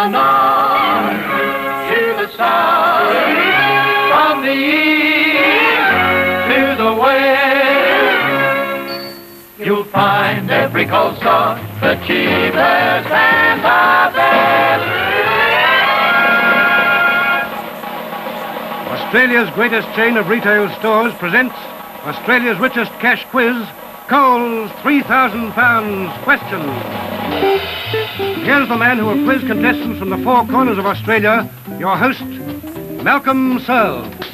on to the south, from the east to the west. You'll find every cold store the cheapest and the best. Australia's greatest chain of retail stores presents Australia's richest cash quiz, Cole's £3,000 question. Here's the man who will quiz contestants from the four corners of Australia, your host, Malcolm Searle.